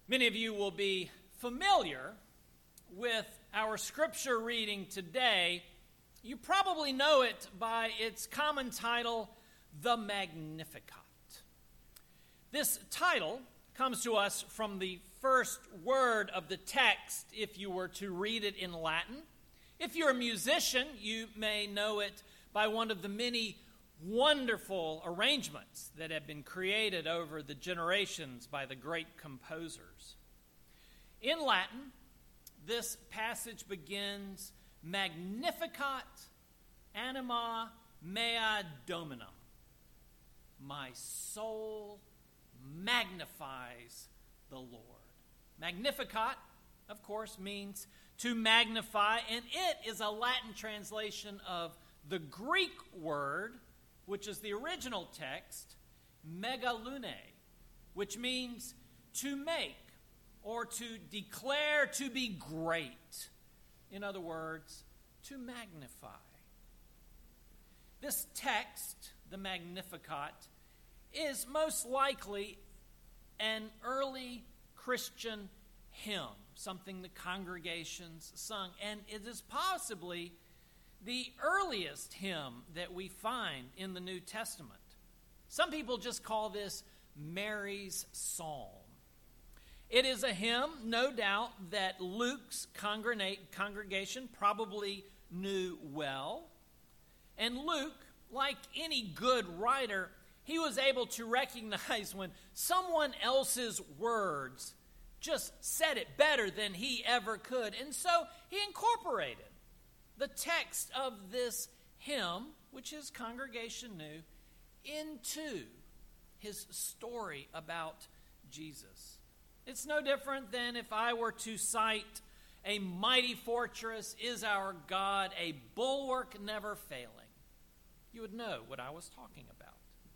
Many of you will be familiar with our scripture reading today. You probably know it by its common title, The Magnificat. This title comes to us from the first word of the text if you were to read it in Latin. If you're a musician, you may know it by one of the many wonderful arrangements that have been created over the generations by the great composers. In Latin, this passage begins, Magnificat anima mea Dominum. My soul magnifies the Lord. Magnificat, of course, means to magnify, and it is a Latin translation of the Greek word, which is the original text, megalune, which means to make or to declare to be great. In other words, to magnify. This text, the Magnificat, is most likely an early Christian hymn, something the congregations sung, and it is possibly the earliest hymn that we find in the New Testament. Some people just call this Mary's Psalm. It is a hymn, no doubt, that Luke's congregation probably knew well. And Luke, like any good writer, he was able to recognize when someone else's words just said it better than he ever could. And so he incorporated the text of this hymn, which his congregation knew, into his story about Jesus. It's no different than if I were to cite, a mighty fortress is our God, a bulwark never failing. You would know what I was talking about.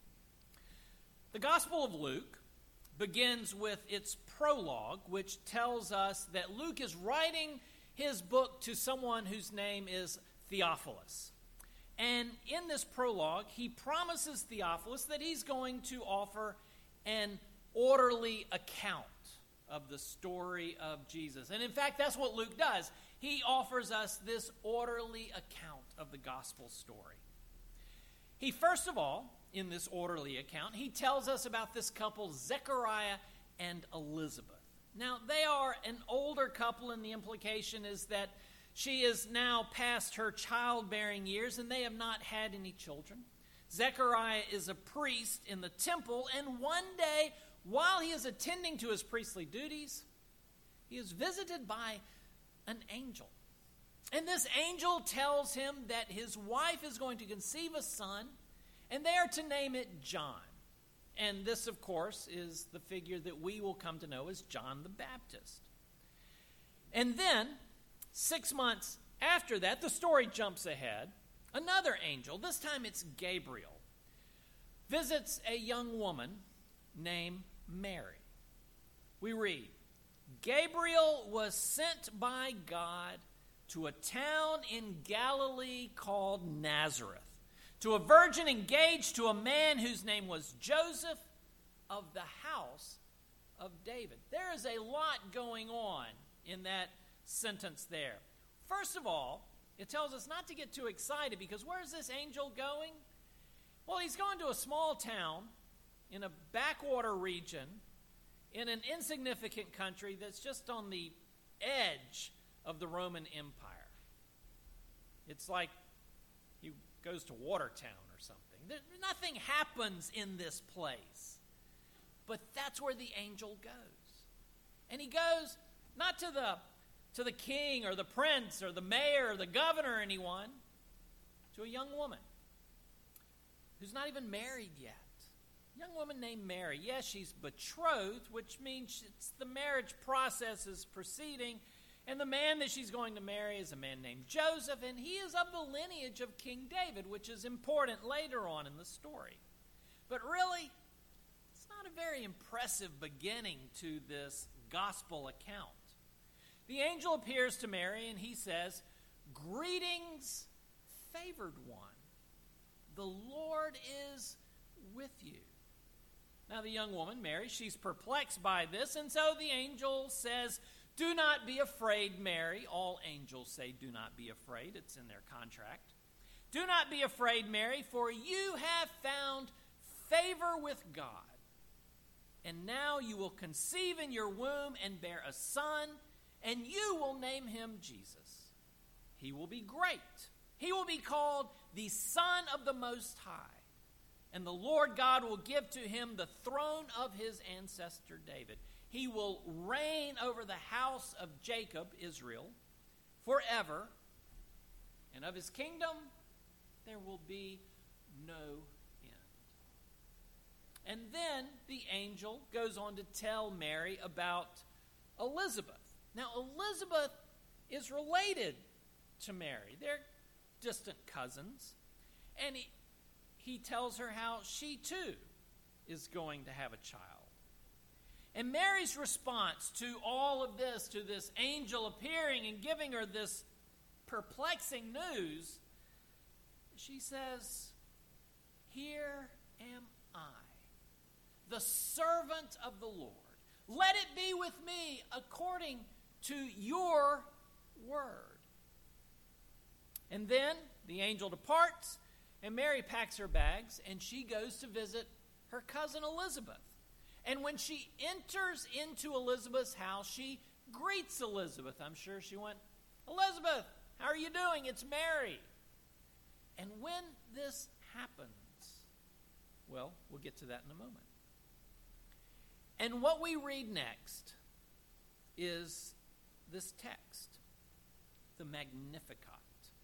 The Gospel of Luke begins with its prologue, which tells us that Luke is writing his book to someone whose name is Theophilus. And in this prologue, he promises Theophilus that he's going to offer an orderly account of the story of Jesus. And in fact, that's what Luke does. He offers us this orderly account of the gospel story. He first of all, in this orderly account, he tells us about this couple, Zechariah and Elizabeth. Now, they are an older couple, and the implication is that she is now past her childbearing years, and they have not had any children. Zechariah is a priest in the temple, and one day, while he is attending to his priestly duties, he is visited by an angel. And this angel tells him that his wife is going to conceive a son, and they are to name it John. And this, of course, is the figure that we will come to know as John the Baptist. And then, 6 months after that, the story jumps ahead. Another angel, this time it's Gabriel, visits a young woman named Mary. We read, Gabriel was sent by God to a town in Galilee called Nazareth, to a virgin engaged to a man whose name was Joseph of the house of David. There is a lot going on in that sentence there. First of all, it tells us not to get too excited, because where is this angel going? Well, he's going to a small town in a backwater region in an insignificant country that's just on the edge of the Roman Empire. It's like he goes to Watertown or something. Nothing happens in this place. But that's where the angel goes. And he goes not to the king or the prince or the mayor or the governor or anyone, to a young woman who's not even married yet. A young woman named Mary. Yes, she's betrothed, which means it's the marriage process is proceeding. And the man that she's going to marry is a man named Joseph, and he is of the lineage of King David, which is important later on in the story. But really, it's not a very impressive beginning to this gospel account. The angel appears to Mary, and he says, "Greetings, favored one. The Lord is with you." Now the young woman, Mary, she's perplexed by this, and so the angel says, "Do not be afraid, Mary." All angels say, "Do not be afraid." It's in their contract. "Do not be afraid, Mary, for you have found favor with God. And now you will conceive in your womb and bear a son, and you will name him Jesus. He will be great. He will be called the Son of the Most High. And the Lord God will give to him the throne of his ancestor David. He will reign over the house of Jacob," Israel, "forever. And of his kingdom there will be no end." And then the angel goes on to tell Mary about Elizabeth. Now, Elizabeth is related to Mary. They're distant cousins. And he tells her how she too is going to have a child. And Mary's response to all of this, to this angel appearing and giving her this perplexing news, she says, "Here am I, the servant of the Lord. Let it be with me according to your word." And then the angel departs, and Mary packs her bags, and she goes to visit her cousin Elizabeth. And when she enters into Elizabeth's house, she greets Elizabeth. I'm sure she went, "Elizabeth, how are you doing? It's Mary." And when this happens, well, we'll get to that in a moment. And what we read next is this text, the Magnificat.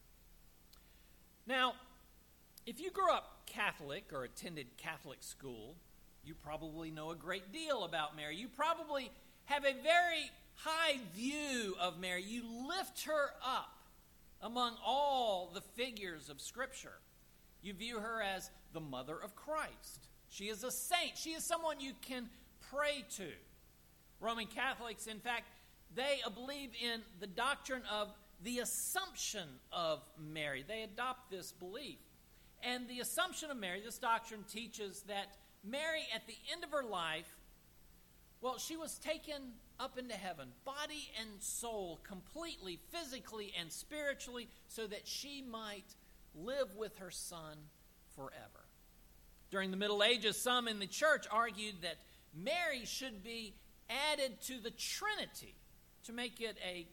Now, if you grew up Catholic or attended Catholic school, you probably know a great deal about Mary. You probably have a very high view of Mary. You lift her up among all the figures of Scripture. You view her as the mother of Christ. She is a saint. She is someone you can pray to. Roman Catholics, in fact, they believe in the doctrine of the Assumption of Mary. They adopt this belief. And the Assumption of Mary, this doctrine teaches that Mary, at the end of her life, well, she was taken up into heaven, body and soul, completely, physically and spiritually, so that she might live with her Son forever. During the Middle Ages, some in the church argued that Mary should be added to the Trinity to make it a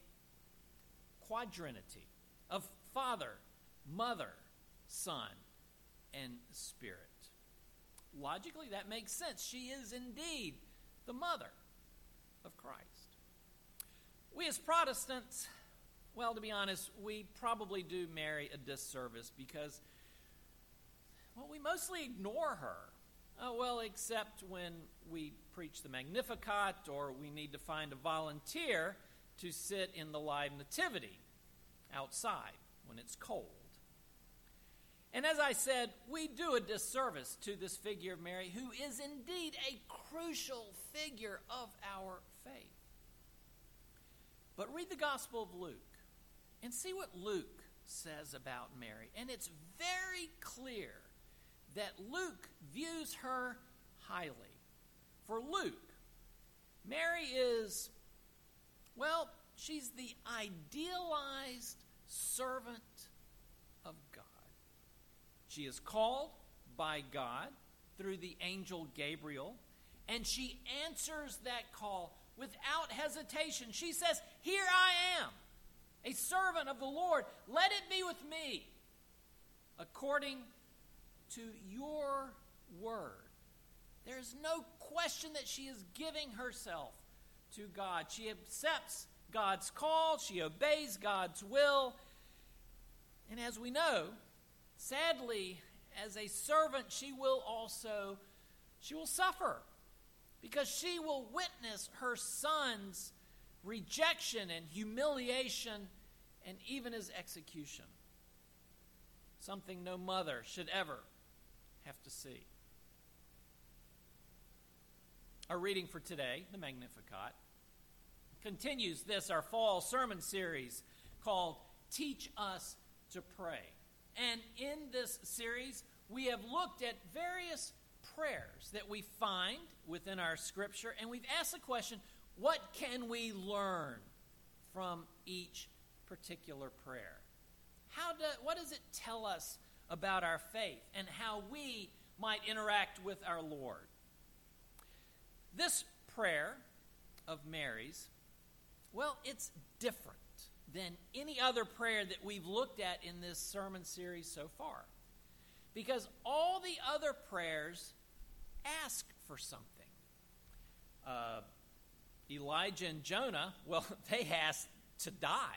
quadrinity of Father, Mother, Son, and Spirit. Logically, that makes sense. She is indeed the mother of Christ. We as Protestants, well, to be honest, we probably do Mary a disservice because, well, we mostly ignore her. Except when we preach the Magnificat or we need to find a volunteer to sit in the live nativity outside when it's cold. And as I said, we do a disservice to this figure of Mary, who is indeed a crucial figure of our faith. But read the Gospel of Luke and see what Luke says about Mary. And it's very clear that Luke views her highly. For Luke, Mary is, well, she's the idealized servant of God. She is called by God through the angel Gabriel, and she answers that call without hesitation. She says, "Here I am, a servant of the Lord. Let it be with me according to your word." There is no question that she is giving herself to God. She accepts God's call. She obeys God's will. And as we know, sadly, as a servant, she will suffer, because she will witness her son's rejection and humiliation and even his execution. Something no mother should ever have to see. Our reading for today, the Magnificat, continues our fall sermon series called Teach Us to Pray. And in this series, we have looked at various prayers that we find within our Scripture, and we've asked the question, what can we learn from each particular prayer? What does it tell us about our faith and how we might interact with our Lord? This prayer of Mary's, well, it's different than any other prayer that we've looked at in this sermon series so far. Because all the other prayers ask for something. Elijah and Jonah, well, they asked to die.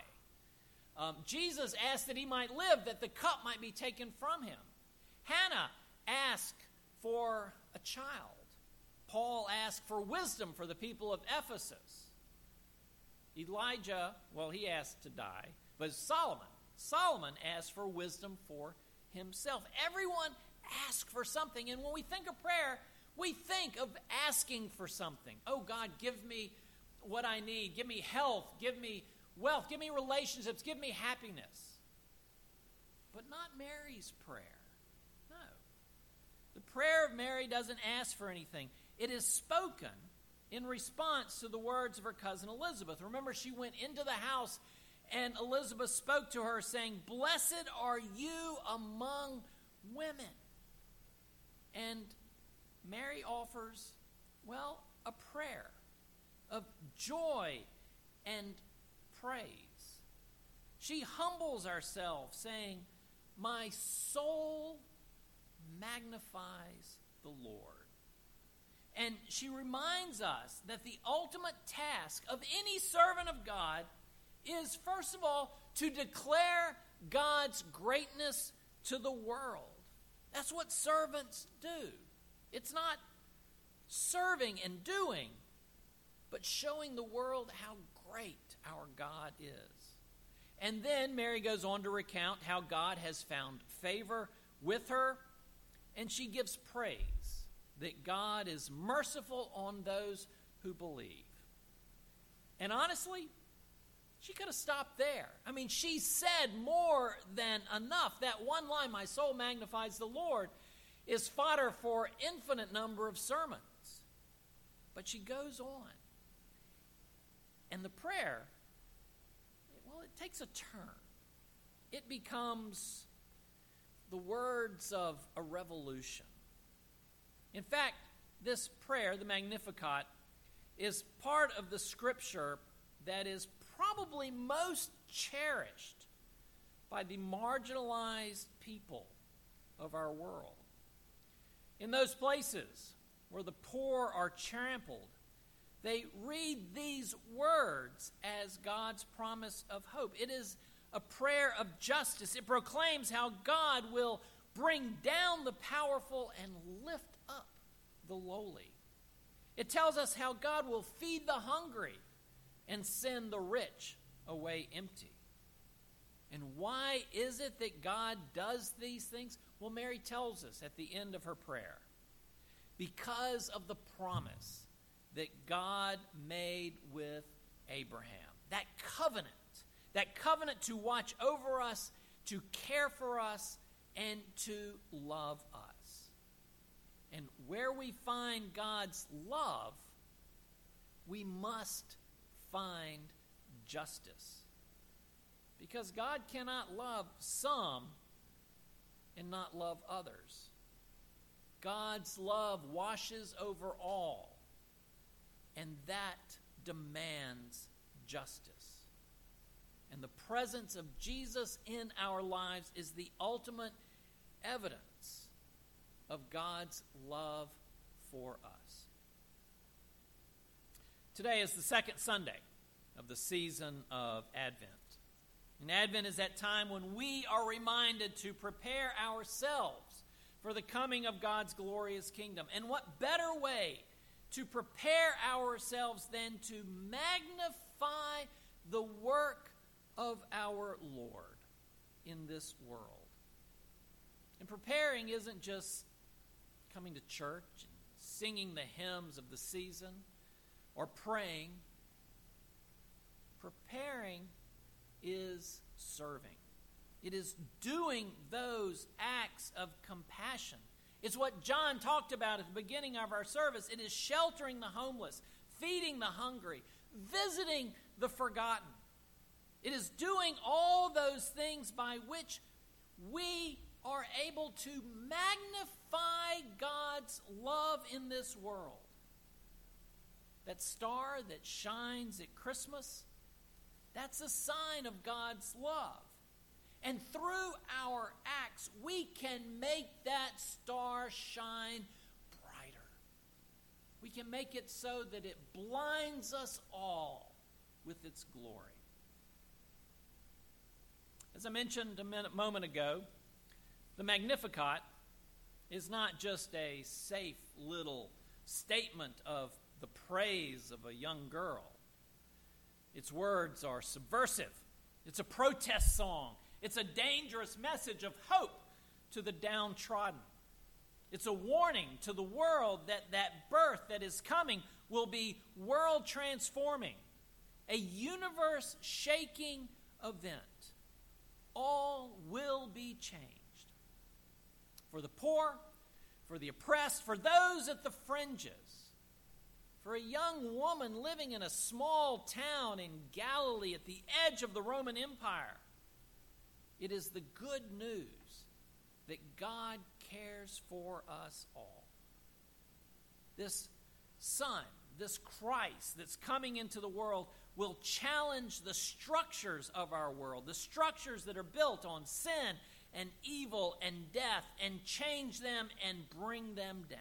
Jesus asked that he might live, that the cup might be taken from him. Hannah asked for a child. Paul asked for wisdom for the people of Ephesus. Elijah, well, he asked to die. But Solomon asked for wisdom for himself. Everyone asked for something. And when we think of prayer, we think of asking for something. Oh, God, give me what I need. Give me health. Give me wealth. Give me relationships. Give me happiness. But not Mary's prayer. No. The prayer of Mary doesn't ask for anything. It is spoken in response to the words of her cousin Elizabeth. Remember, she went into the house and Elizabeth spoke to her saying, "Blessed are you among women." And Mary offers, well, a prayer of joy and praise. She humbles herself, saying, "My soul magnifies the Lord." And she reminds us that the ultimate task of any servant of God is, first of all, to declare God's greatness to the world. That's what servants do. It's not serving and doing, but showing the world how great our God is. And then Mary goes on to recount how God has found favor with her, and she gives praise that God is merciful on those who believe. And honestly, she could have stopped there. I mean, she said more than enough. That one line, "My soul magnifies the Lord," is fodder for infinite number of sermons. But she goes on. And the prayer, well, it takes a turn. It becomes the words of a revolution. In fact, this prayer, the Magnificat, is part of the scripture that is probably most cherished by the marginalized people of our world. In those places where the poor are trampled, they read these words as God's promise of hope. It is a prayer of justice. It proclaims how God will bring down the powerful and lift up the lowly. It tells us how God will feed the hungry and send the rich away empty. And why is it that God does these things? Well, Mary tells us at the end of her prayer. Because of the promise that God made with Abraham. That covenant to watch over us, to care for us, and to love us. And where we find God's love, we must find justice. Because God cannot love some and not love others. God's love washes over all, and that demands justice. And the presence of Jesus in our lives is the ultimate evidence of God's love for us. Today is the second Sunday of the season of Advent. And Advent is that time when we are reminded to prepare ourselves for the coming of God's glorious kingdom. And what better way to prepare ourselves than to magnify the work of our Lord in this world. And preparing isn't just coming to church and singing the hymns of the season or praying. Preparing is serving. It is doing those acts of compassion. It's what John talked about at the beginning of our service. It is sheltering the homeless, feeding the hungry, visiting the forgotten. It is doing all those things by which we are able to magnify God's love in this world. That star that shines at Christmas, that's a sign of God's love. And through our acts, we can make that star shine brighter. We can make it so that it blinds us all with its glory. As I mentioned a moment ago, the Magnificat is not just a safe little statement of the praise of a young girl. Its words are subversive. It's a protest song. It's a dangerous message of hope to the downtrodden. It's a warning to the world that that birth that is coming will be world transforming, a universe shaking event. All will be changed. For the poor, for the oppressed, for those at the fringes, for a young woman living in a small town in Galilee at the edge of the Roman Empire. It is the good news that God cares for us all. This Son, this Christ that's coming into the world will challenge the structures of our world, the structures that are built on sin and evil and death, and change them and bring them down.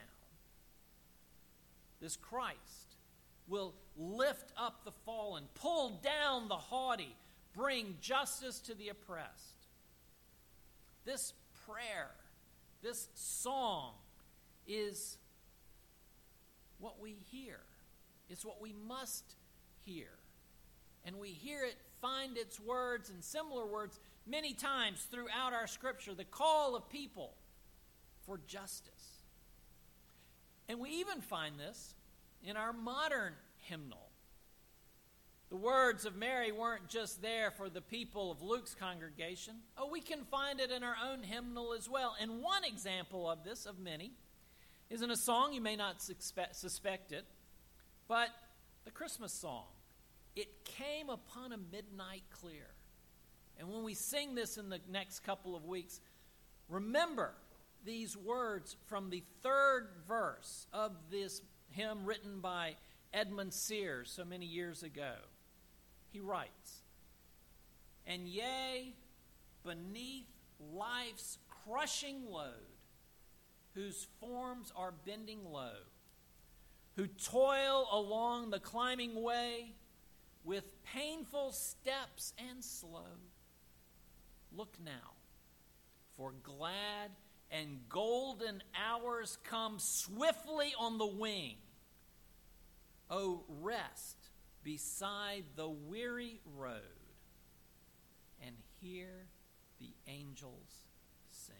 This Christ will lift up the fallen, pull down the haughty, bring justice to the oppressed. This prayer, this song is what we hear. It's what we must hear. And we hear it find its words and similar words many times throughout our Scripture, the call of people for justice. And we even find this in our modern hymnal. The words of Mary weren't just there for the people of Luke's congregation. Oh, we can find it in our own hymnal as well. And one example of this, of many, is in a song, you may not suspect it, but the Christmas song. It came upon a midnight clear. And when we sing this in the next couple of weeks, remember these words from the third verse of this hymn written by Edmund Sears so many years ago. He writes, "And yea, beneath life's crushing load, whose forms are bending low, who toil along the climbing way with painful steps and slow, look now, for glad and golden hours come swiftly on the wing. Oh, rest beside the weary road and hear the angels sing."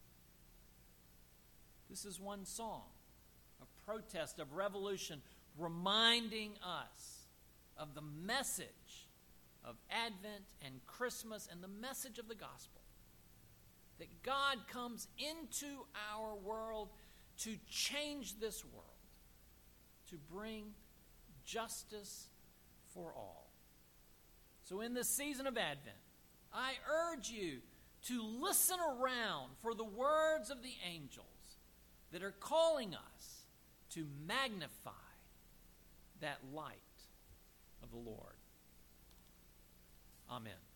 This is one song, a protest of revolution, reminding us of the message of Advent and Christmas and the message of the gospel. That God comes into our world to change this world, to bring justice for all. So in this season of Advent, I urge you to listen around for the words of the angels that are calling us to magnify that light of the Lord. Amen.